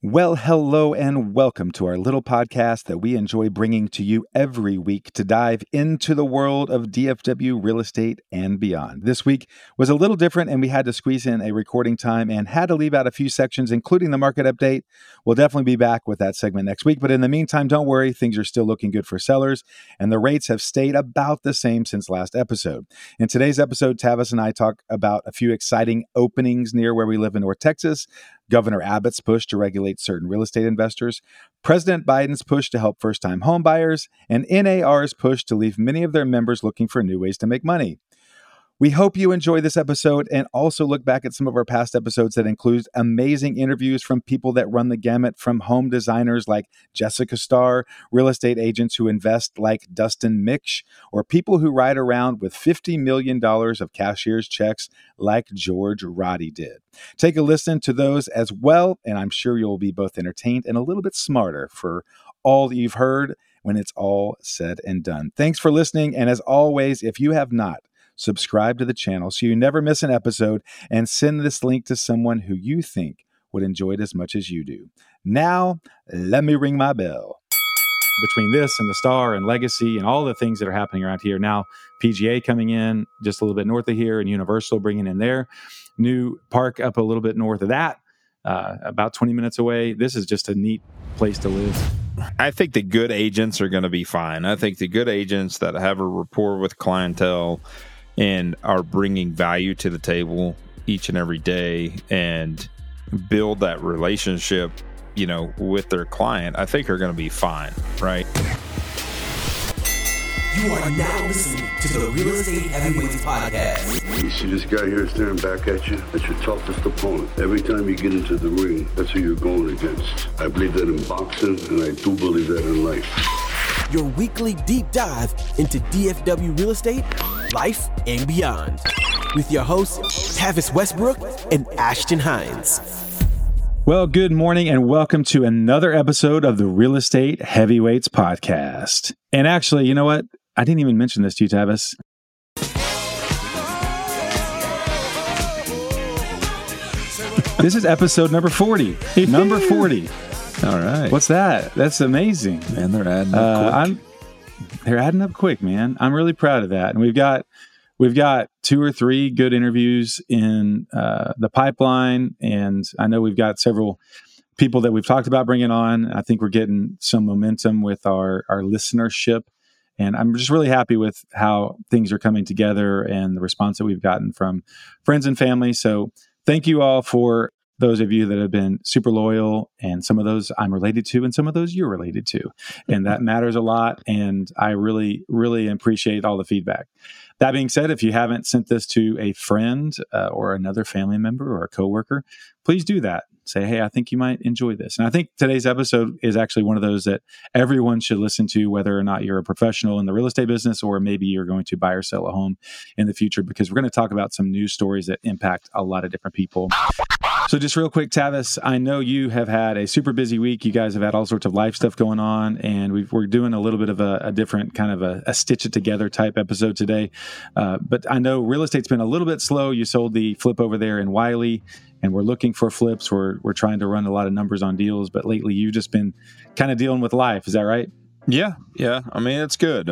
Well, hello and welcome to our little podcast that we enjoy bringing to you every week to dive into the world of DFW real estate and beyond. This week was a little different and we had to squeeze in a recording time and had to leave out a few sections, including the market update. We'll definitely be back with that segment next week. But in the meantime, don't worry, things are still looking good for sellers and the rates have stayed about the same since last episode. In today's episode, Tavis and I talk about a few exciting openings near where we live in North Texas, Governor Abbott's push to regulate certain real estate investors, President Biden's push to help first-time home buyers, and NAR's push to leave many of their members looking for new ways to make money. We hope you enjoy this episode and also look back at some of our past episodes that include amazing interviews from people that run the gamut, from home designers like Jessica Starr, real estate agents who invest like Dustin Miksch, or people who ride around with $50 million of cashier's checks like George Roddy did. Take a listen to those as well, and I'm sure you'll be both entertained and a little bit smarter for all that you've heard when it's all said and done. Thanks for listening, and as always, if you have not, subscribe to the channel so you never miss an episode, and send this link to someone who you think would enjoy it as much as you do. Now, let me ring my bell. Between this and the Star and Legacy and all the things that are happening around here, now PGA coming in just a little bit north of here and Universal bringing in their new park up a little bit north of that, about 20 minutes away. This is just a neat place to live. I think the good agents are going to be fine. I think the good agents that have a rapport with clientele and are bringing value to the table each and every day and build that relationship, with their client, I think are going to be fine, right? You are now listening to the Real Estate Heavyweights Podcast. You see this guy here staring back at you? That's your toughest opponent. Every time you get into the ring, that's who you're going against. I believe that in boxing, and I do believe that in life. Your weekly deep dive into DFW real estate, life, and beyond. With your hosts, Tavis Westbrook and Ashton Hines. Well, good morning and welcome to another episode of the Real Estate Heavyweights Podcast. And actually, you know what? I didn't even mention this to you, Tavis. This is episode number 40. Number 40. All right. What's that? That's amazing. Man, they're adding up quick. They're adding up quick, man. I'm really proud of that. And we've got 2 or 3 good interviews in the pipeline, and I know we've got several people that we've talked about bringing on. I think we're getting some momentum with our listenership, and I'm just really happy with how things are coming together and the response that we've gotten from friends and family. So thank you all for those of you that have been super loyal, and some of those I'm related to and some of those you're related to. And that matters a lot. And I really, really appreciate all the feedback. That being said, if you haven't sent this to a friend or another family member or a coworker, please do that. Say, hey, I think you might enjoy this. And I think today's episode is actually one of those that everyone should listen to, whether or not you're a professional in the real estate business or maybe you're going to buy or sell a home in the future, because we're going to talk about some news stories that impact a lot of different people. So just real quick, Tavis, I know you have had a super busy week. You guys have had all sorts of life stuff going on, and we're doing a little bit of a different kind of a stitch it together type episode today. But I know real estate's been a little bit slow. You sold the flip over there in Wiley, and we're looking for flips. We're trying to run a lot of numbers on deals, but lately you've just been kind of dealing with life. Is that right? Yeah. I mean, it's good.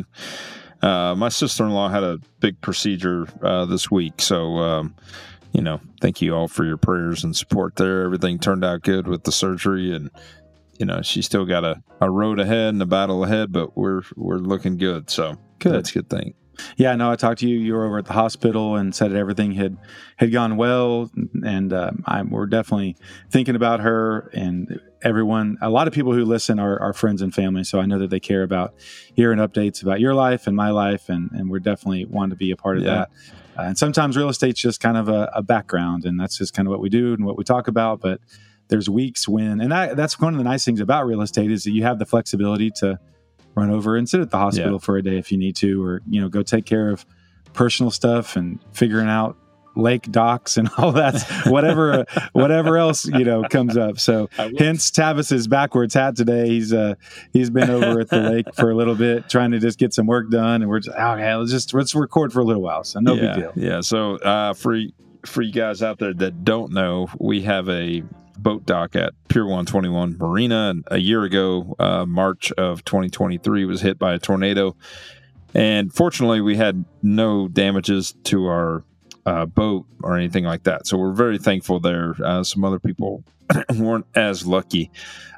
My sister-in-law had a big procedure this week, so thank you all for your prayers and support there. Everything turned out good with the surgery, and she's still got a road ahead and a battle ahead, but we're looking good. So good. That's a good thing. Yeah, no, I talked to you. You were over at the hospital and said that everything had gone well, and we're definitely thinking about her and everyone. A lot of people who listen are friends and family, so I know that they care about hearing updates about your life and my life, and we're definitely wanting to be a part of that. And sometimes real estate's just kind of a background, and that's just kind of what we do and what we talk about. But there's weeks when, and that's one of the nice things about real estate, is that you have the flexibility to run over and sit at the hospital for a day if you need to, or go take care of personal stuff and figuring out lake docks and all that, whatever else comes up. So hence Tavis's backwards hat today. He's been over at the lake for a little bit trying to just get some work done, and we're just okay. Let's record for a little while. So no big deal. Yeah. So for you guys out there that don't know, we have a boat dock at Pier 121 Marina. And a year ago, March of 2023, was hit by a tornado. And fortunately, we had no damages to our boat or anything like that. So we're very thankful there. Some other people weren't as lucky.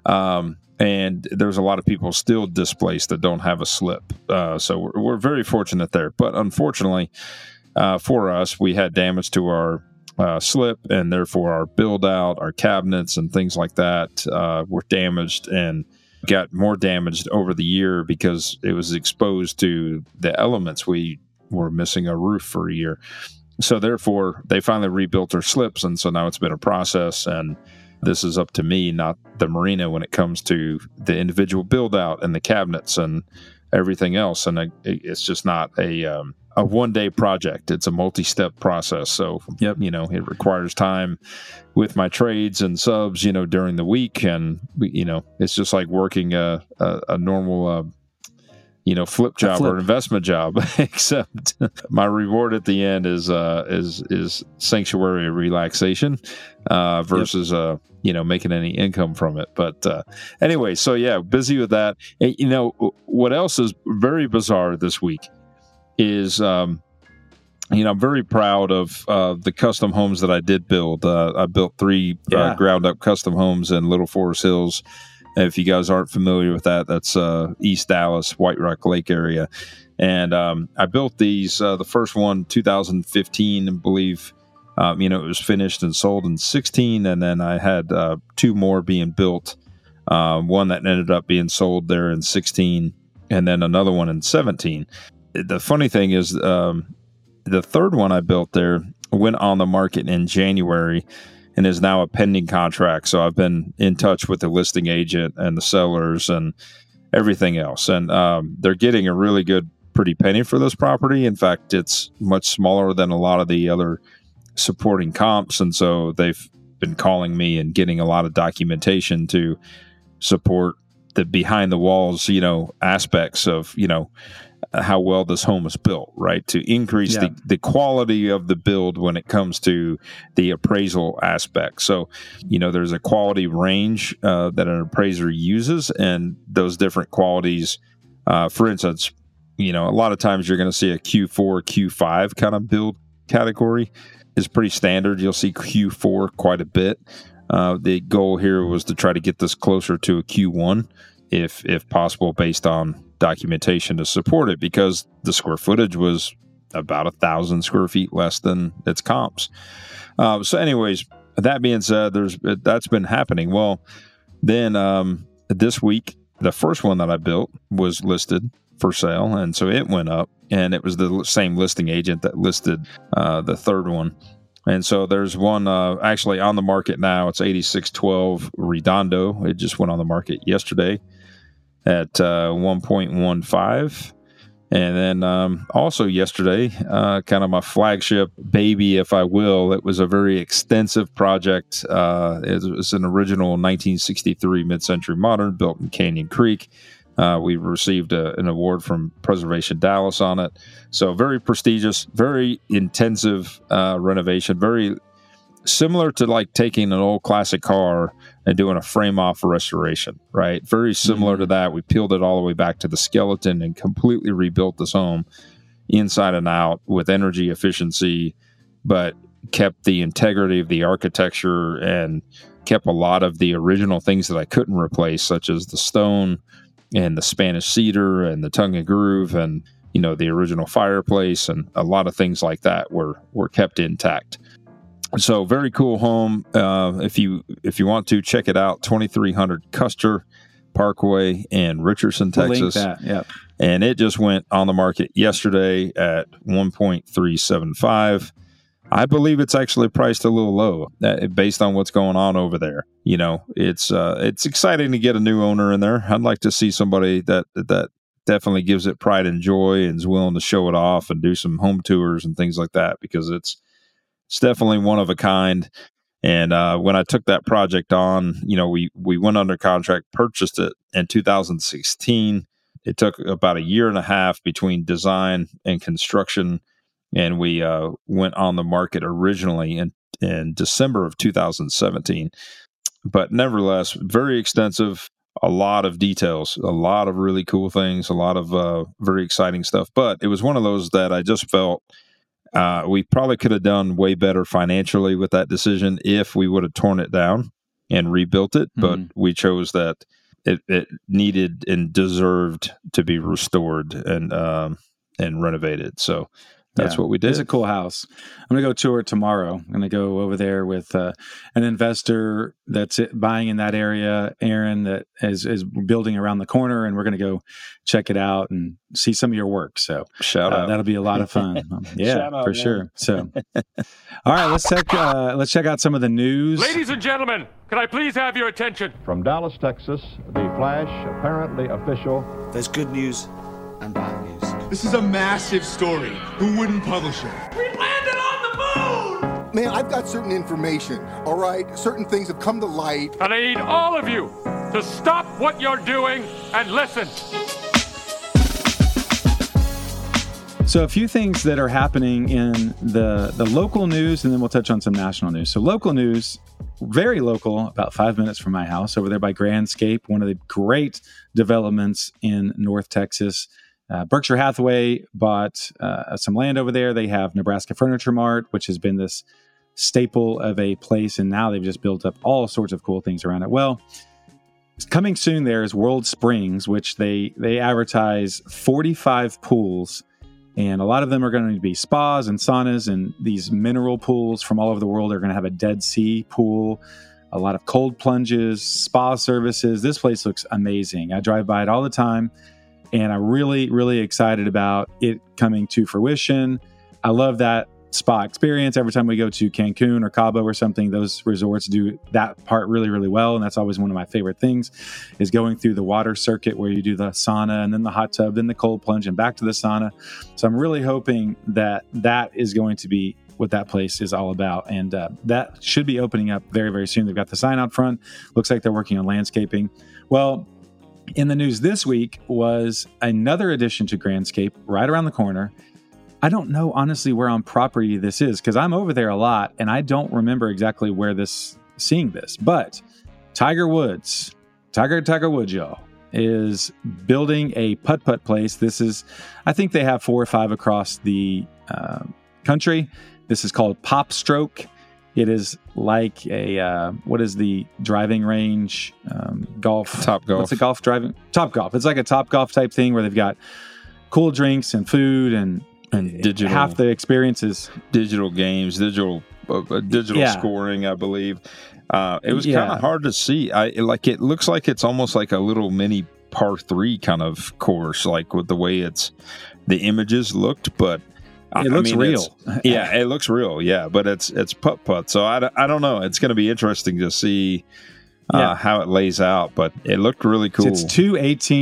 And there's a lot of people still displaced that don't have a slip. So we're very fortunate there. But unfortunately, for us, we had damage to our slip, and therefore our build out, our cabinets and things like that were damaged and got more damaged over the year because it was exposed to the elements. We were missing a roof for a year. So therefore, they finally rebuilt their slips, and so now it's been a process, and this is up to me, not the marina, when it comes to the individual build out and the cabinets and everything else. And it's just not a one-day project. It's a multi-step process. So, it requires time with my trades and subs, during the week. And, it's just like working a normal flip job or investment job, except my reward at the end is sanctuary relaxation versus making any income from it. But anyway, so yeah, busy with that. What else is very bizarre this week is I'm very proud of the custom homes that I did build. I built 3 ground up custom homes in Little Forest Hills. If you guys aren't familiar with that, that's East Dallas, White Rock Lake area. And I built these, the first one, 2015, I believe, it was finished and sold in 16. And then I had 2 more being built, one that ended up being sold there in 16, and then another one in 17. The funny thing is the third one I built there went on the market in January and is now a pending contract. So I've been in touch with the listing agent and the sellers and everything else. And they're getting a really good, pretty penny for this property. In fact, it's much smaller than a lot of the other supporting comps. And so they've been calling me and getting a lot of documentation to support the behind the walls, aspects of, how well this home is built, right? To increase the quality of the build when it comes to the appraisal aspect. So, there's a quality range that an appraiser uses, and those different qualities, for instance, a lot of times you're going to see a Q4, Q5 kind of build category is pretty standard. You'll see Q4 quite a bit. The goal here was to try to get this closer to a Q1 if possible, based on documentation to support it, because the square footage was about 1,000 square feet less than its comps. So anyways, that being said, that's been happening. Well, then this week, the first one that I built was listed for sale, and so it went up, and it was the same listing agent that listed the third one. And so there's one actually on the market now. It's 8612 Redondo. It just went on the market yesterday at 1.15. And then also yesterday, kind of my flagship baby, if I will, it was a very extensive project. It was an original 1963 mid-century modern built in Canyon Creek. We received an award from Preservation Dallas on it. So very prestigious, very intensive renovation, very similar to like taking an old classic car and doing a frame-off restoration, right? Very similar to that. We peeled it all the way back to the skeleton and completely rebuilt this home inside and out with energy efficiency, but kept the integrity of the architecture and kept a lot of the original things that I couldn't replace, such as the stone and the Spanish cedar and the tongue and groove and, the original fireplace, and a lot of things like that were kept intact. So very cool home. If you want to check it out, 2300 Custer Parkway in Richardson, Texas. Link that, yeah. And it just went on the market yesterday at 1.375. I believe it's actually priced a little low based on what's going on over there. It's exciting to get a new owner in there. I'd like to see somebody that definitely gives it pride and joy and is willing to show it off and do some home tours and things like that, because it's definitely one of a kind. And when I took that project on, we went under contract, purchased it in 2016. It took about a year and a half between design and construction, and we went on the market originally in December of 2017. but nevertheless, very extensive. A lot of details, a lot of really cool things, a lot of very exciting stuff. But it was one of those that I just felt we probably could have done way better financially with that decision if we would have torn it down and rebuilt it. But we chose that it needed and deserved to be restored and renovated. So that's what we did. It's a cool house. I'm going to go tour it tomorrow. I'm going to go over there with an investor that's buying in that area, Aaron, that is building around the corner, and we're going to go check it out and see some of your work. So shout out. That'll be a lot of fun. Shout out, for sure. So, all right, let's check out some of the news. Ladies and gentlemen, can I please have your attention? From Dallas, Texas, the flash, apparently official. There's good news and bad news. This is a massive story. Who wouldn't publish it? We landed on the moon! Man, I've got certain information, all right? Certain things have come to light. And I need all of you to stop what you're doing and listen. So a few things that are happening in the local news, and then we'll touch on some national news. So local news, very local, about 5 minutes from my house, over there by Grandscape, one of the great developments in North Texas. Berkshire Hathaway bought some land over there. They have Nebraska Furniture Mart, which has been this staple of a place, and now they've just built up all sorts of cool things around it. Well, coming soon there is World Springs, which they advertise 45 pools, and a lot of them are going to be spas and saunas, and these mineral pools from all over the world are going to have a Dead Sea pool, a lot of cold plunges, spa services. This place looks amazing. I drive by it all the time. And I'm really, really excited about it coming to fruition. I love that spa experience. Every time we go to Cancun or Cabo or something, those resorts do that part really, really well. And that's always one of my favorite things, is going through the water circuit where you do the sauna and then the hot tub, then the cold plunge and back to the sauna. So I'm really hoping that that is going to be what that place is all about. And that should be opening up very, very soon. They've got the sign out front. Looks like they're working on landscaping. Well, in the news this week was another addition to Grandscape right around the corner. I don't know, honestly, where on property this is, because I'm over there a lot, and I don't remember exactly where seeing this. But Tiger Woods, y'all, is building a putt-putt place. This is, I think they have 4 or 5 across the country. This is called Pop Stroke. It is like a, what is the driving range, golf? Top Golf. What's a golf driving? Top Golf. It's like a Top Golf type thing where they've got cool drinks and food and digital. Half the experiences. Digital games, digital scoring, I believe. It was kind of hard to see. It looks like it's almost like a little mini par 3 kind of course, like with the way the images looked, but it looks real. It looks real. Yeah, but it's putt. So I don't know. It's going to be interesting to see how it lays out. But it looked really cool. It's two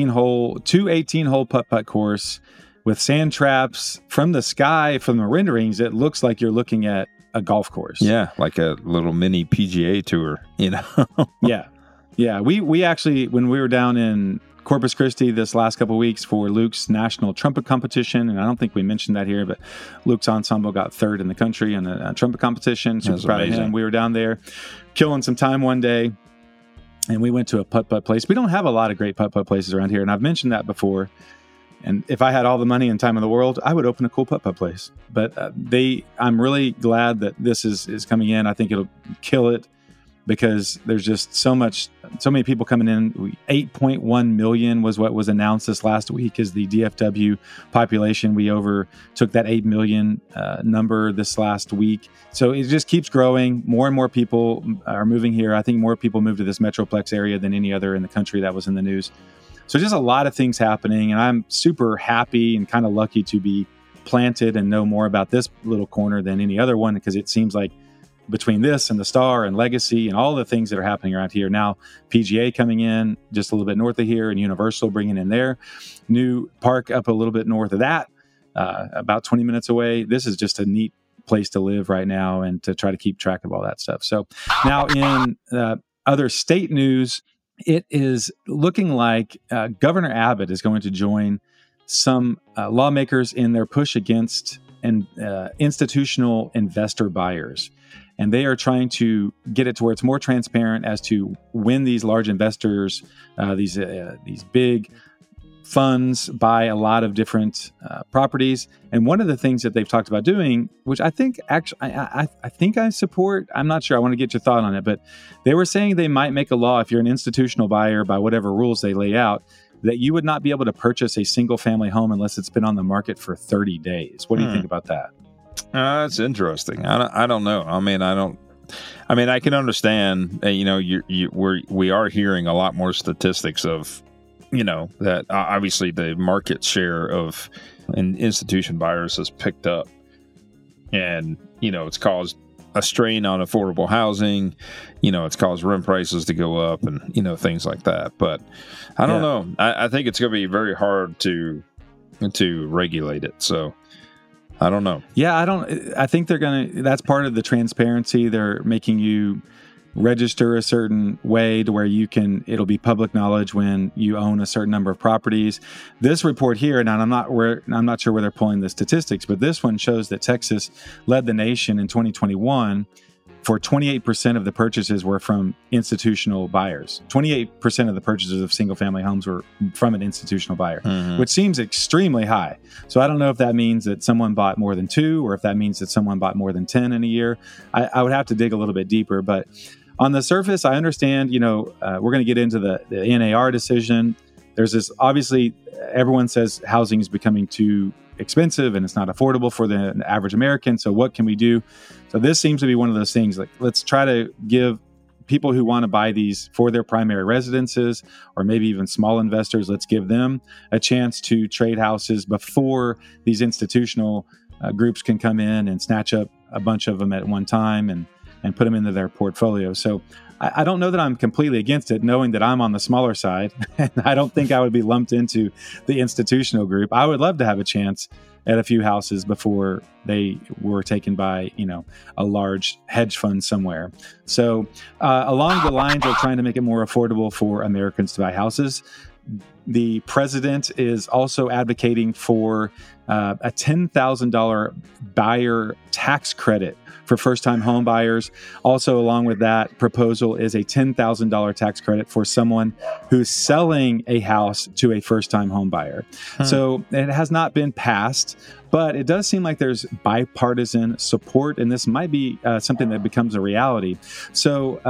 18-hole putt course with sand traps from the sky. From the renderings, it looks like you're looking at a golf course. Yeah, like a little mini PGA tour. You know. Yeah. We actually, when we were down in Corpus Christi this last couple of weeks for Luke's national trumpet competition, and I don't think we mentioned that here, but Luke's ensemble got 3rd in the country in a trumpet competition. Super proud of him. We were down there killing some time one day, and we went to a putt-putt place. We don't have a lot of great putt-putt places around here, and I've mentioned that before. And if I had all the money and time in the world, I would open a cool putt-putt place. But I'm really glad that this is coming in. I think it'll kill it, because there's just so many people coming in. 8.1 million was what was announced this last week as the DFW population. We overtook that 8 million number this last week. So it just keeps growing. More and more people are moving here. I think more people move to this Metroplex area than any other in the country. That was in the news. So just a lot of things happening, and I'm super happy and kind of lucky to be planted and know more about this little corner than any other one, because it seems like between this and the Star and Legacy and all the things that are happening around here now, PGA coming in just a little bit north of here, and Universal bringing in their new park up a little bit north of that, about 20 minutes away. This is just a neat place to live right now and to try to keep track of all that stuff. So now in other state news, it is looking like Governor Abbott is going to join some lawmakers in their push against institutional investor buyers. and they are trying to get it to where it's more transparent as to when these large investors, these big funds buy a lot of different properties. And one of the things that they've talked about doing, which I think actually I think I support, I'm not sure, I want to get your thought on it, but they were saying they might make a law if you're an institutional buyer by whatever rules they lay out, that you would not be able to purchase a single family home unless it's been on the market for 30 days. What do you think about that? That's interesting. I don't know. I mean, I can understand, we are hearing a lot more statistics of, that obviously the market share of an institution buyers has picked up, and, it's caused a strain on affordable housing. It's caused rent prices to go up and, things like that. But I don't know. I think it's going to be very hard to regulate it. So I don't know. Yeah, I think they're going to, that's part of the transparency. They're making you register a certain way to where it'll be public knowledge when you own a certain number of properties. This report here, and I'm not sure where they're pulling the statistics, but this one shows that Texas led the nation in 2021 for 28% of the purchases were from institutional buyers. 28% of the purchases of single family homes were from an institutional buyer, which seems extremely high. So I don't know if that means that someone bought more than 2, or if that means that someone bought more than 10 in a year. I would have to dig a little bit deeper, but on the surface, I understand, we're going to get into the NAR decision. There's this, obviously, everyone says housing is becoming too expensive and it's not affordable for the average American. So what can we do? So this seems to be one of those things, like, let's try to give people who want to buy these for their primary residences, or maybe even small investors, let's give them a chance to trade houses before these institutional groups can come in and snatch up a bunch of them at one time and put them into their portfolio. So I don't know that I'm completely against it, knowing that I'm on the smaller side. And I don't think I would be lumped into the institutional group. I would love to have a chance at a few houses before they were taken by, a large hedge fund somewhere. So along the lines of trying to make it more affordable for Americans to buy houses, the president is also advocating for a $10,000 buyer tax credit for first-time home buyers. Also, along with that proposal is a $10,000 tax credit for someone who's selling a house to a first-time home buyer. So it has not been passed, but it does seem like there's bipartisan support, and this might be something that becomes a reality. So,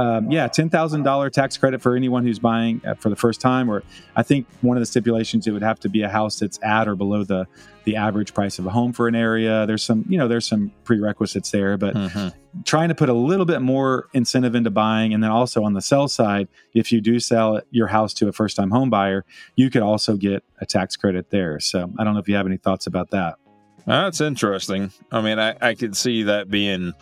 $10,000 tax credit for anyone who's buying for the first time, or I think one of the stipulations, it would have to be a house that's at or below the average price of a home for an area. There's some prerequisites there, but trying to put a little bit more incentive into buying. And then also on the sell side, if you do sell your house to a first-time home buyer, you could also get a tax credit there. So I don't know if you have any thoughts about that. That's interesting. I mean, I could see that being,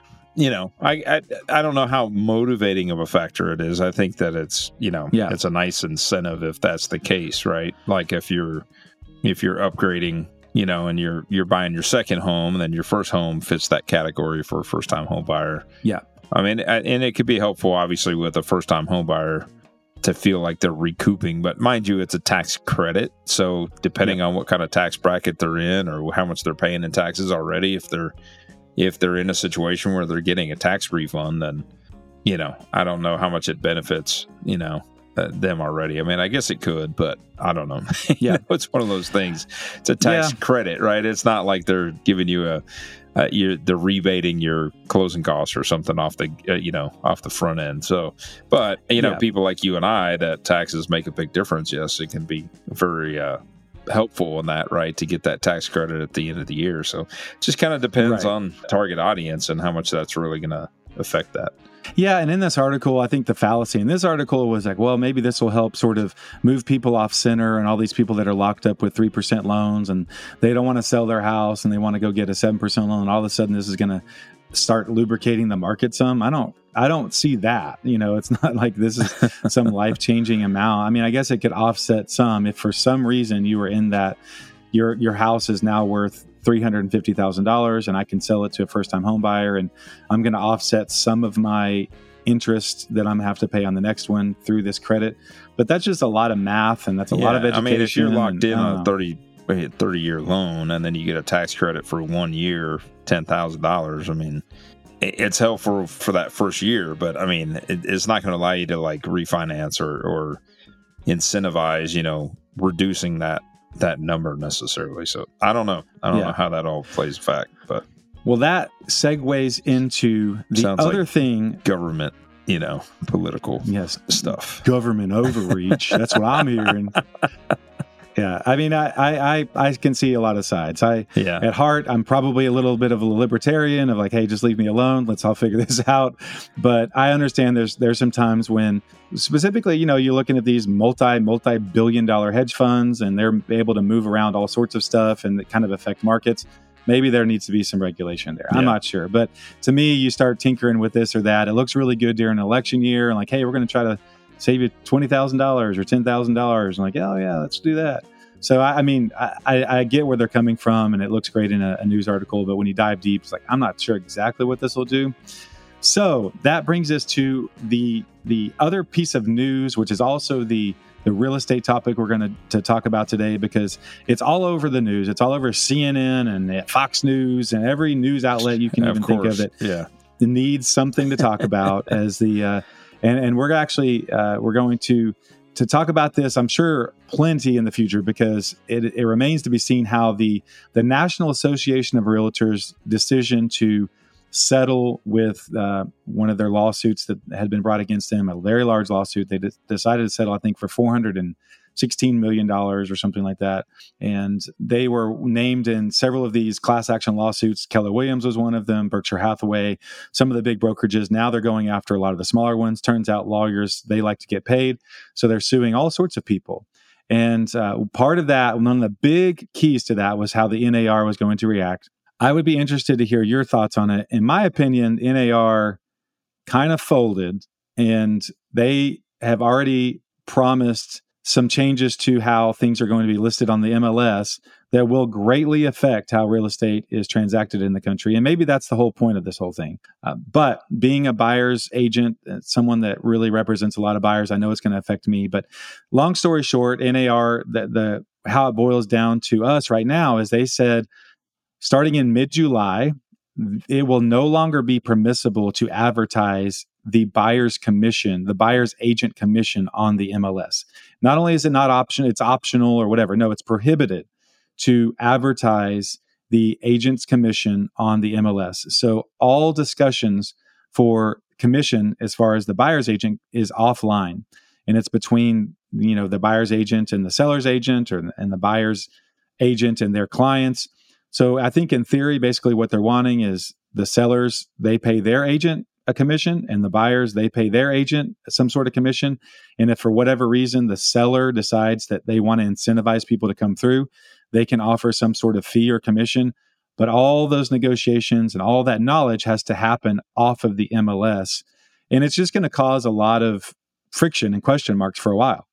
I don't know how motivating of a factor it is. I think that it's, it's a nice incentive if that's the case, right? Like if you're upgrading, and you're buying your second home, and then your first home fits that category for a first-time home buyer. Yeah. I mean, and it could be helpful, obviously, with a first-time home buyer to feel like they're recouping. But mind you, it's a tax credit. So depending on what kind of tax bracket they're in or how much they're paying in taxes already, if they're in a situation where they're getting a tax refund, then, I don't know how much it benefits, them already. I mean, I guess it could, but I don't know. It's one of those things. It's a tax credit, right? It's not like they're giving you they're rebating your closing costs or something off the off the front end. So, but people like you and I, that taxes make a big difference. Yes, it can be very helpful in that, right, to get that tax credit at the end of the year. So, it just kind of depends on target audience and how much that's really going to affect that. Yeah, and in this article, I think the fallacy in this article was like, well, maybe this will help sort of move people off center, and all these people that are locked up with 3% loans and they don't want to sell their house and they want to go get a 7% loan. All of a sudden, this is going to start lubricating the market some. I don't see that. It's not like this is some life-changing amount. I mean, I guess it could offset some if for some reason you were in that your house is now worth $350,000 and I can sell it to a first-time home buyer, and I'm going to offset some of my interest that I'm going to have to pay on the next one through this credit. But that's just a lot of math, and that's a lot of education. I mean, if you're locked in on a 30-year loan and then you get a tax credit for 1 year, $10,000, I mean, it's helpful for that first year, but I mean, it's not going to allow you to like refinance or incentivize, reducing that number necessarily. So I don't know. I don't know how that all plays back, but. Well, that segues into the other thing. Government, political stuff. Government overreach. That's what I'm hearing. Yeah, I mean, I can see a lot of sides. At heart, I'm probably a little bit of a libertarian of like, hey, just leave me alone. Let's all figure this out. But I understand there's some times when specifically, you're looking at these multi-billion-dollar hedge funds and they're able to move around all sorts of stuff and that kind of affect markets. Maybe there needs to be some regulation there. I'm not sure. But to me, you start tinkering with this or that. It looks really good during an election year. And like, hey, we're going to try to save you $20,000 or $10,000. And like, oh, yeah, let's do that. So, I get where they're coming from, and it looks great in a news article. But when you dive deep, it's like, I'm not sure exactly what this will do. So that brings us to the other piece of news, which is also the real estate topic we're going to talk about today, because it's all over the news. It's all over CNN and Fox News and every news outlet you can even think of that needs something to talk about as the and we're actually we're going to talk about this, I'm sure, plenty in the future, because it remains to be seen how the National Association of Realtors' decision to settle with one of their lawsuits that had been brought against them, a very large lawsuit. They decided to settle, I think, for $416 million or something like that. And they were named in several of these class action lawsuits. Keller Williams was one of them, Berkshire Hathaway, some of the big brokerages. Now they're going after a lot of the smaller ones. Turns out lawyers, they like to get paid. So they're suing all sorts of people. And part of that, one of the big keys to that was how the NAR was going to react. I would be interested to hear your thoughts on it. In my opinion, NAR kind of folded, and they have already promised some changes to how things are going to be listed on the MLS that will greatly affect how real estate is transacted in the country. And maybe that's the whole point of this whole thing. But being a buyer's agent, someone that really represents a lot of buyers, I know it's going to affect me. But long story short, NAR, how it boils down to us right now is they said, starting in mid-July, it will no longer be permissible to advertise the buyer's commission, the buyer's agent commission on the MLS. Not only is it not optional, it's optional or whatever. No, it's prohibited to advertise the agent's commission on the MLS. So all discussions for commission as far as the buyer's agent is offline. And it's between, the buyer's agent and the seller's agent, and the buyer's agent and their clients. So I think in theory, basically what they're wanting is the sellers, they pay their agent a commission, and the buyers, they pay their agent some sort of commission. And if for whatever reason the seller decides that they want to incentivize people to come through, they can offer some sort of fee or commission. But all those negotiations and all that knowledge has to happen off of the MLS. And it's just going to cause a lot of friction and question marks for a while,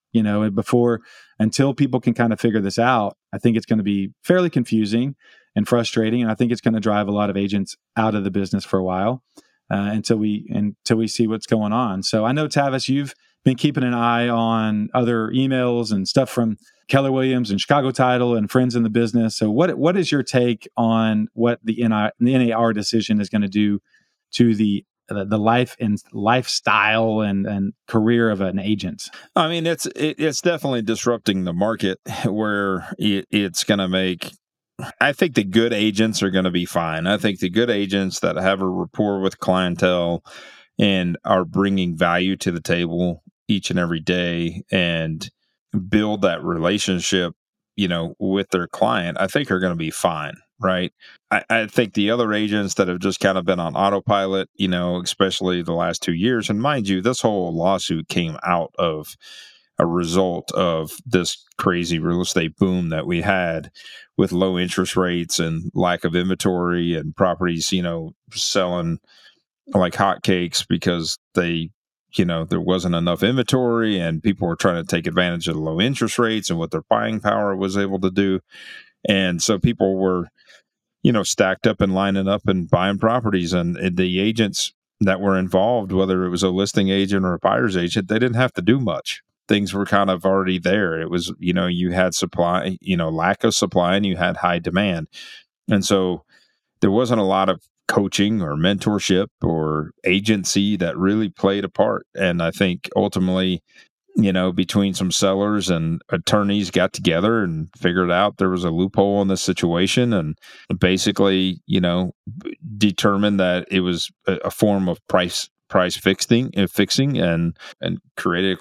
until people can kind of figure this out. I think it's going to be fairly confusing and frustrating. And I think it's going to drive a lot of agents out of the business for a while until we see what's going on. So I know, Tavis, you've been keeping an eye on other emails and stuff from Keller Williams and Chicago Title and friends in the business. So what is your take on what the NAR decision is going to do to the life and lifestyle and career of an agent? I mean, it's definitely disrupting the market, where it's going to make. I think the good agents are going to be fine. I think the good agents that have a rapport with clientele and are bringing value to the table each and every day and build that relationship, with their client, I think are going to be fine. Right. I think the other agents that have just kind of been on autopilot, especially the last 2 years, and mind you, this whole lawsuit came out of a result of this crazy real estate boom that we had with low interest rates and lack of inventory and properties, selling like hotcakes because there wasn't enough inventory and people were trying to take advantage of the low interest rates and what their buying power was able to do. And so people were, stacked up and lining up and buying properties, and the agents that were involved, whether it was a listing agent or a buyer's agent, they didn't have to do much. Things were kind of already there. It was, you had supply, lack of supply, and you had high demand. And so there wasn't a lot of coaching or mentorship or agency that really played a part. And I think ultimately, between some sellers and attorneys got together and figured out there was a loophole in this situation, and basically, determined that it was a form of price fixing and created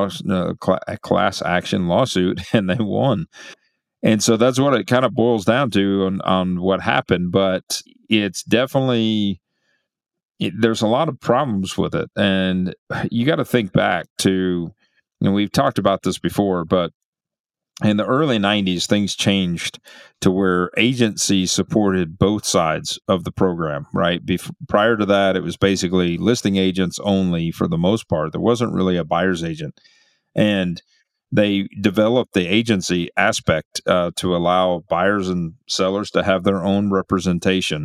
a class action lawsuit, and they won. And so that's what it kind of boils down to on what happened. But it's definitely, there's a lot of problems with it. And you got to think back to, we've talked about this before, but in the early 90s, things changed to where agencies supported both sides of the program, right? Prior to that, it was basically listing agents only for the most part. There wasn't really a buyer's agent. And they developed the agency aspect to allow buyers and sellers to have their own representation.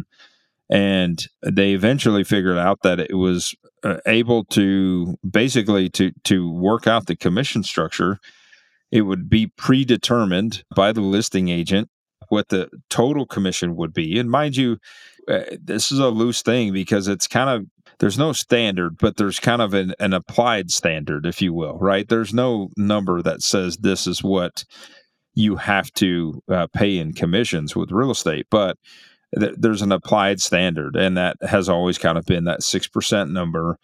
And they eventually figured out that it was able to basically to work out the commission structure. It would be predetermined by the listing agent what the total commission would be. And mind you, this is a loose thing because it's kind of, there's no standard, but there's kind of an applied standard, if you will, right? There's no number that says this is what you have to pay in commissions with real estate, but there's an applied standard, and that has always kind of been that 6% number.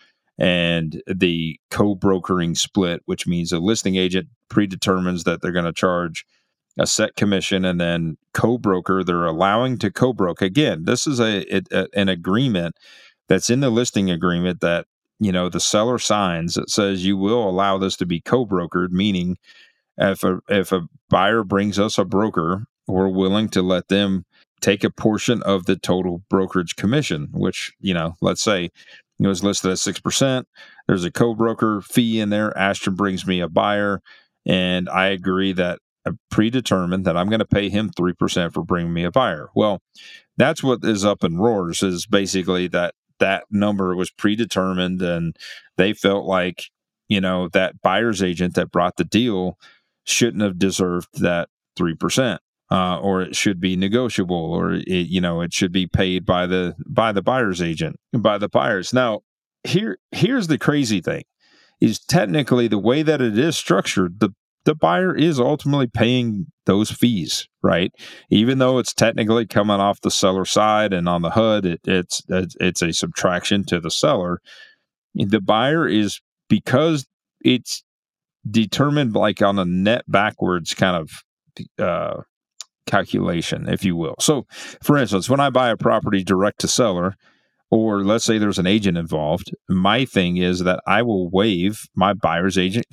And the co-brokering split, which means a listing agent predetermines that they're going to charge a set commission, and then co-broker, they're allowing to co-broke. Again, this is an agreement that's in the listing agreement that, the seller signs that says you will allow this to be co-brokered, meaning if a buyer brings us a broker, we're willing to let them take a portion of the total brokerage commission, which, let's say it was listed at 6%. There's a co-broker fee in there. Ashton brings me a buyer, and I agree that I predetermined that I'm going to pay him 3% for bringing me a buyer. Well, that's what is up in roars, is basically that number was predetermined, and they felt like, that buyer's agent that brought the deal shouldn't have deserved that 3%. Or it should be negotiable, or it should be paid by the buyer's agent, by the buyers. Now, here's the crazy thing: is technically the way that it is structured, the buyer is ultimately paying those fees, right? Even though it's technically coming off the seller side, and on the HUD, it's a subtraction to the seller. The buyer is, because it's determined like on a net backwards kind of calculation, if you will. So, for instance, when I buy a property direct to seller, or let's say there's an agent involved, my thing is that I will waive my buyer's agent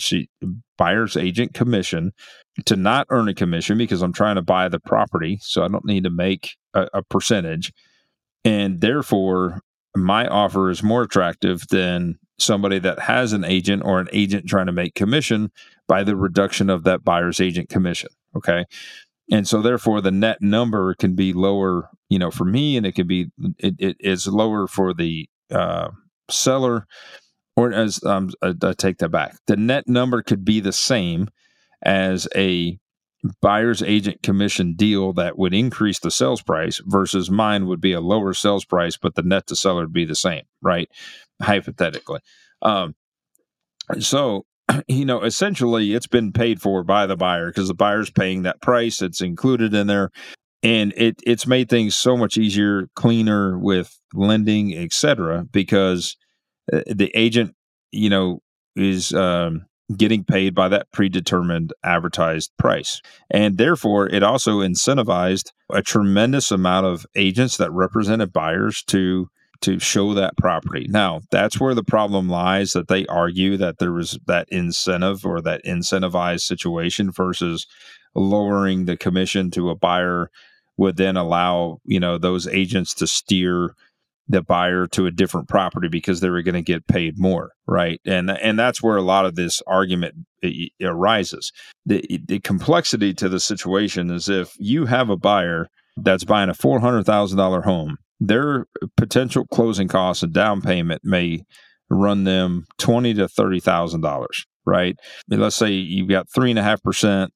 commission to not earn a commission, because I'm trying to buy the property, so I don't need to make a percentage. And therefore, my offer is more attractive than somebody that has an agent, or an agent trying to make commission by the reduction of that buyer's agent commission. Okay. And so therefore the net number can be lower, for me, and it is lower for the seller, or as I take that back. The net number could be the same as a buyer's agent commission deal that would increase the sales price, versus mine would be a lower sales price, but the net to seller would be the same, right? Hypothetically. So, essentially it's been paid for by the buyer, because the buyer's paying that price. It's included in there, and it's made things so much easier, cleaner with lending, etc., because the agent, is getting paid by that predetermined advertised price. And therefore, it also incentivized a tremendous amount of agents that represented buyers to show that property. Now, that's where the problem lies, that they argue that there was that incentive, or that incentivized situation, versus lowering the commission to a buyer would then allow, those agents to steer the buyer to a different property because they were going to get paid more, right? And that's where a lot of this argument arises. The complexity to the situation is, if you have a buyer that's buying a $400,000 home, their potential closing costs and down payment may run them $20,000 to $30,000, right? I mean, let's say you've got 3.5%,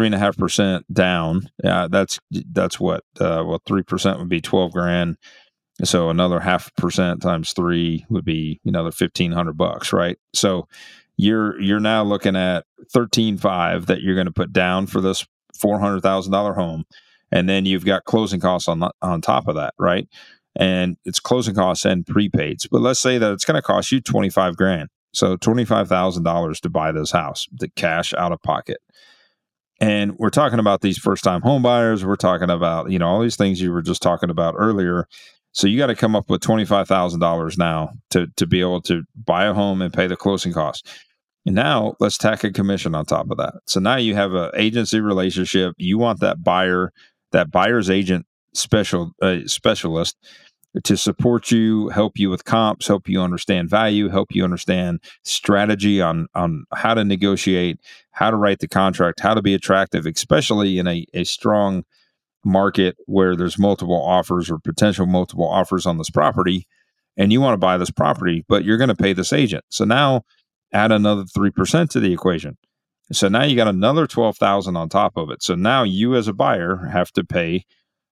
3.5% down. That's what? 3% would be $12,000. So another 0.5% times 3 would be another $1,500, right? So you're now looking at $13,500 that you're going to put down for this $400,000 home, and then you've got closing costs on top of that, right? And it's closing costs and prepaids. But let's say that it's going to cost you $25,000, so $25,000 to buy this house, the cash out of pocket. And we're talking about these first-time home buyers. We're talking about all these things you were just talking about earlier. So you got to come up with $25,000 now to be able to buy a home and pay the closing costs. And now let's tack a commission on top of that. So now you have an agency relationship. You want that buyer's agent specialist to support you, help you with comps, help you understand value, help you understand strategy on how to negotiate, how to write the contract, how to be attractive, especially in a strong market where there's multiple offers or potential multiple offers on this property, and you want to buy this property, but you're going to pay this agent. So now add another 3% to the equation. So now you got another $12,000 on top of it. So now you as a buyer have to pay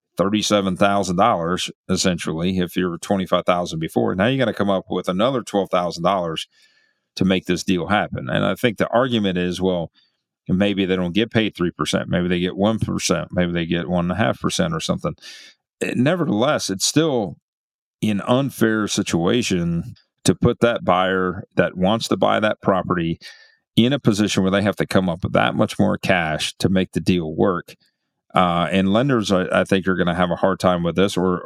$37,000 essentially. If you're $25,000 before, now you got to come up with another $12,000 to make this deal happen. And I think the argument is, well, maybe they don't get paid 3%. Maybe they get 1%. Maybe they get 1.5% or something. Nevertheless, it's still an unfair situation to put that buyer that wants to buy that property in a position where they have to come up with that much more cash to make the deal work. And lenders, I think, are going to have a hard time with this, or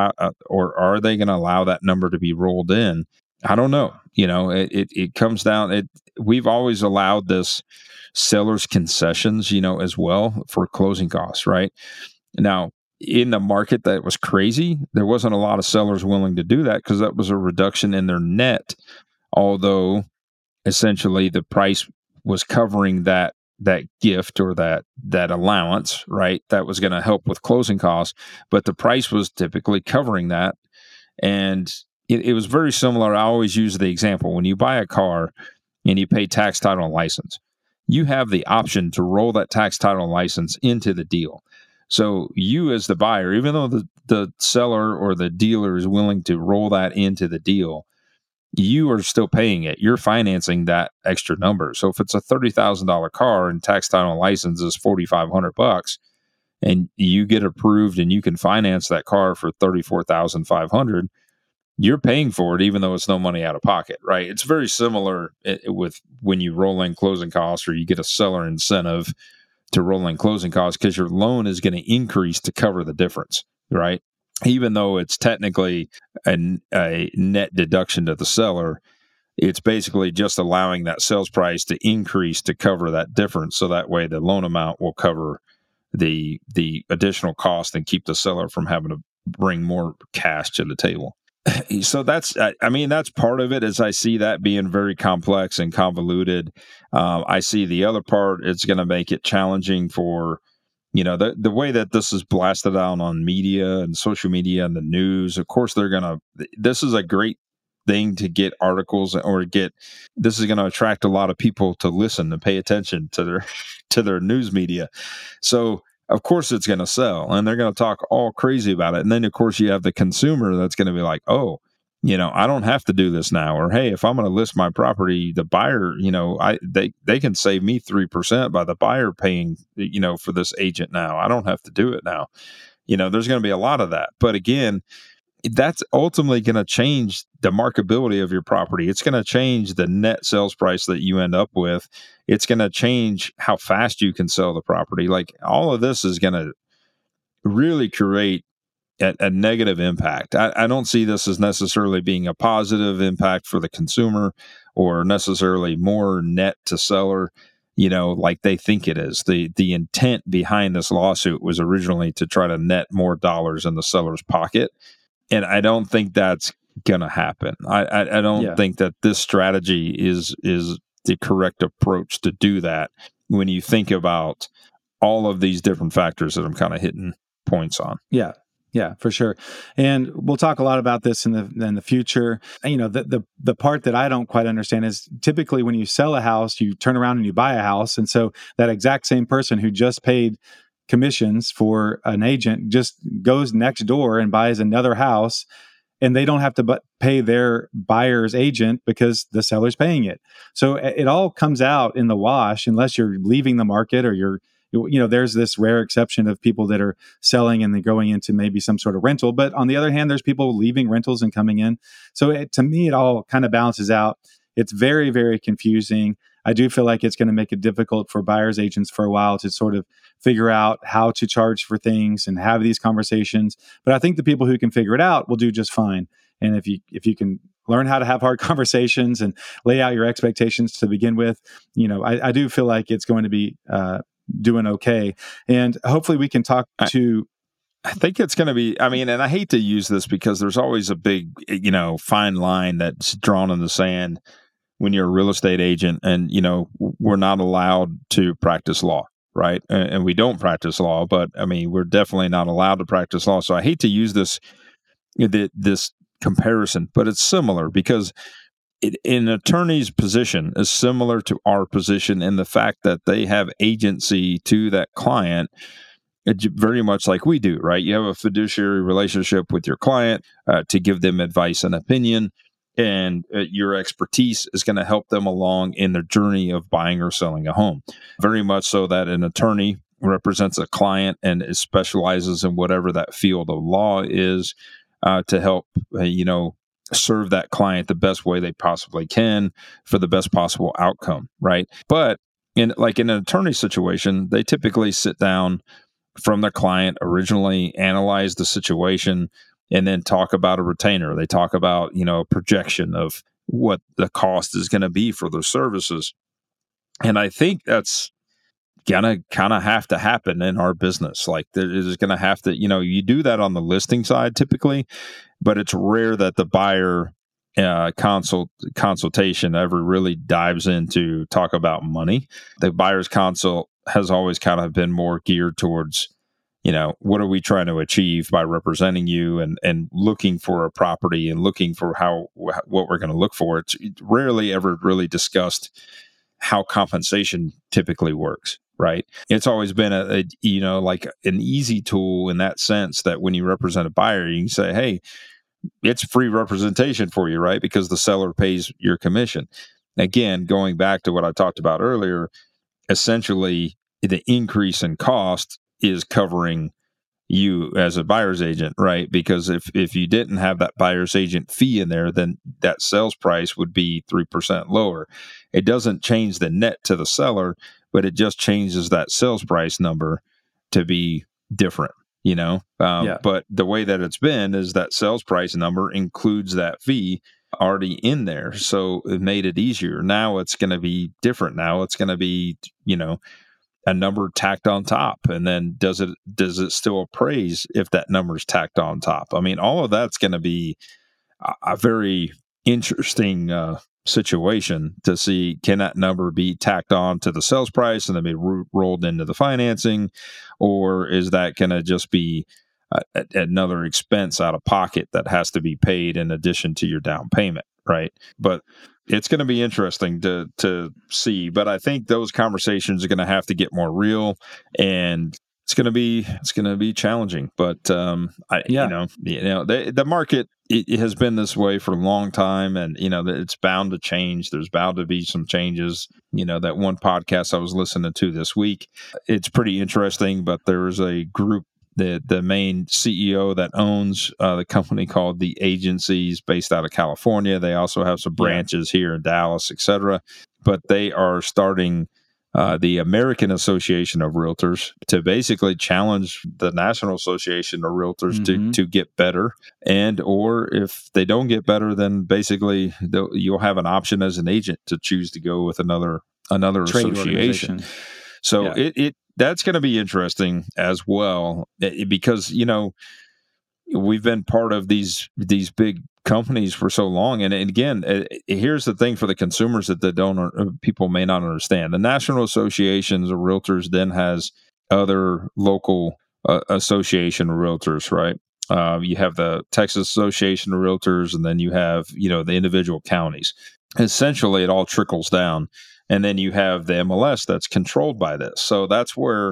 are they going to allow that number to be rolled in? I don't know. It comes down. We've always allowed this seller's concessions, as well for closing costs, right? Now, in the market that was crazy, there wasn't a lot of sellers willing to do that because that was a reduction in their net, although essentially the price was covering that gift or that allowance, right? That was going to help with closing costs, but the price was typically covering that. And it was very similar. I always use the example when you buy a car and you pay tax, title, and license, you have the option to roll that tax, title, and license into the deal. So you as the buyer, even though the seller or the dealer is willing to roll that into the deal, you are still paying it. You're financing that extra number. So if it's a $30,000 car and tax, title, and license is $4,500, and you get approved and you can finance that car for $34,500, you're paying for it, even though it's no money out of pocket, right? It's very similar with when you roll in closing costs or you get a seller incentive to roll in closing costs because your loan is going to increase to cover the difference, right? Even though it's technically a net deduction to the seller, it's basically just allowing that sales price to increase to cover that difference. So that way the loan amount will cover the additional cost and keep the seller from having to bring more cash to the table. So that's part of it, as I see that being very complex and convoluted. I see the other part, it's going to make it challenging for, the way that this is blasted out on media and social media and the news. Of course, this is a great thing to get articles this is going to attract a lot of people to listen and pay attention to their news media. So of course it's going to sell and they're going to talk all crazy about it. And then of course you have the consumer that's going to be like, oh, I don't have to do this now. Or, hey, if I'm going to list my property, the buyer, they can save me 3% by the buyer paying, for this agent now. I don't have to do it now. There's going to be a lot of that. But again, that's ultimately going to change the marketability of your property. It's going to change the net sales price that you end up with. It's going to change how fast you can sell the property. Like, all of this is going to really create a negative impact. I don't see this as necessarily being a positive impact for the consumer or necessarily more net to seller, like they think it is. The intent behind this lawsuit was originally to try to net more dollars in the seller's pocket. And I don't think that's going to happen. I don't think that this strategy is the correct approach to do that when you think about all of these different factors that I'm kind of hitting points on. Yeah, for sure. And we'll talk a lot about this in the future. The part that I don't quite understand is typically when you sell a house, you turn around and you buy a house. And so that exact same person who just paid commissions for an agent just goes next door and buys another house and they don't have to pay their buyer's agent because the seller's paying it. So it all comes out in the wash unless you're leaving the market or there's this rare exception of people that are selling and then going into maybe some sort of rental. But on the other hand, there's people leaving rentals and coming in. So to me, it all kind of balances out. It's very, very confusing. I do feel like it's going to make it difficult for buyer's agents for a while to sort of figure out how to charge for things and have these conversations. But I think the people who can figure it out will do just fine. And if you can learn how to have hard conversations and lay out your expectations to begin with, I do feel like it's going to be doing okay. And hopefully we can talk to... I think it's going to be, and I hate to use this because there's always a big, fine line that's drawn in the sand when you're a real estate agent and, we're not allowed to practice law, right? And we don't practice law, but we're definitely not allowed to practice law. So I hate to use this comparison, but it's similar because an attorney's position is similar to our position in the fact that they have agency to that client, very much like we do, right? You have a fiduciary relationship with your client to give them advice and opinion, and your expertise is going to help them along in their journey of buying or selling a home. Very much so that an attorney represents a client and specializes in whatever that field of law is to help, serve that client the best way they possibly can for the best possible outcome, right? But in an attorney situation, they typically sit down from the client, originally analyze the situation, and then talk about a retainer. They talk about, a projection of what the cost is going to be for those services. And I think that's going to kind of have to happen in our business. Like there's going to have to, you do that on the listing side typically, but it's rare that the buyer consultation ever really dives into talk about money. The buyer's consult has always kind of been more geared towards, what are we trying to achieve by representing you and looking for a property and looking for what we're going to look for. It's rarely ever really discussed how compensation typically works, right? It's always been like an easy tool in that sense that when you represent a buyer, you can say, hey, it's free representation for you, right? Because the seller pays your commission. Again, going back to what I talked about earlier, essentially the increase in cost is covering you as a buyer's agent, right? Because if you didn't have that buyer's agent fee in there, then that sales price would be 3% lower. It doesn't change the net to the seller, but it just changes that sales price number to be different, But the way that it's been is that sales price number includes that fee already in there. So it made it easier. Now it's going to be different. Now it's going to be, a number tacked on top, and then does it still appraise if that number is tacked on top? All of that's going to be a very interesting situation to see, can that number be tacked on to the sales price and then be rolled into the financing, or is that going to just be another expense out of pocket that has to be paid in addition to your down payment, right? But it's going to be interesting to see, but I think those conversations are going to have to get more real, and it's going to be challenging. But the market it has been this way for a long time, and it's bound to change. There's bound to be some changes. That one podcast I was listening to this week, it's pretty interesting. But there's a group. The main CEO that owns the company called The Agencies, based out of California. They also have some branches here in Dallas, et cetera. But they are starting the American Association of Realtors to basically challenge the National Association of Realtors to get better. And or if they don't get better, then basically you'll have an option as an agent to choose to go with another association. So that's going to be interesting as well, because we've been part of these big companies for so long, and again, here's the thing for the consumers that people may not understand: the National Associations of Realtors then has other local association of realtors, right? You have the Texas Association of Realtors, and then you have the individual counties. Essentially, it all trickles down. And then you have the MLS that's controlled by this. So that's where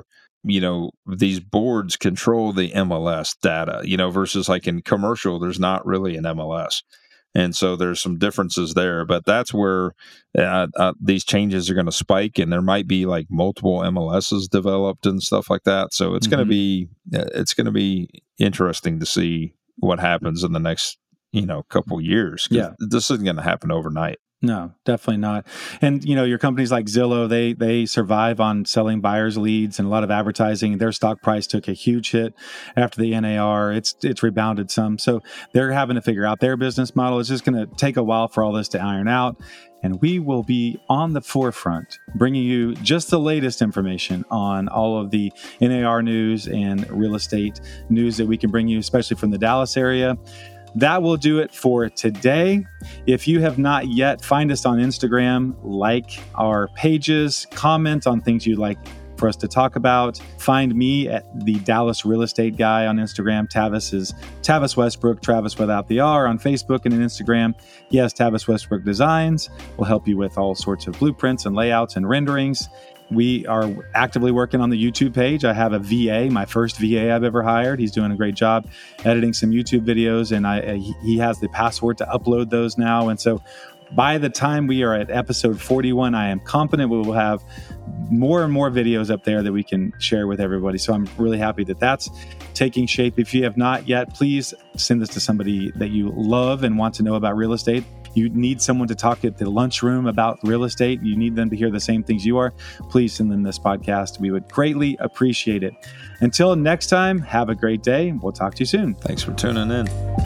these boards control the MLS data, versus like in commercial, there's not really an MLS. And so there's some differences there, but that's where these changes are going to spike, and there might be like multiple MLSs developed and stuff like that. So it's going to be interesting to see what happens in the next, couple years. Yeah. This isn't going to happen overnight. No, definitely not. And, your companies like Zillow, they survive on selling buyers leads and a lot of advertising. Their stock price took a huge hit after the NAR. It's rebounded some. So they're having to figure out their business model. It's just going to take a while for all this to iron out. And we will be on the forefront, bringing you just the latest information on all of the NAR news and real estate news that we can bring you, especially from the Dallas area. That will do it for today. If you have not yet, find us on Instagram, like our pages, comment on things you'd like for us to talk about. Find me at the Dallas Real Estate Guy on Instagram. Tavis is Tavis Westbrook, Travis without the R on Facebook and Instagram. Yes, Tavis Westbrook Designs will help you with all sorts of blueprints and layouts and renderings. We are actively working on the YouTube page. I have a VA, my first VA I've ever hired. He's doing a great job editing some YouTube videos, and he has the password to upload those now. And so by the time we are at episode 41, I am confident we will have more and more videos up there that we can share with everybody. So I'm really happy that that's taking shape. If you have not yet, please send this to somebody that you love and want to know about real estate. You need someone to talk at the lunchroom about real estate. You need them to hear the same things you are. Please send them this podcast. We would greatly appreciate it. Until next time, have a great day. We'll talk to you soon. Thanks for tuning in.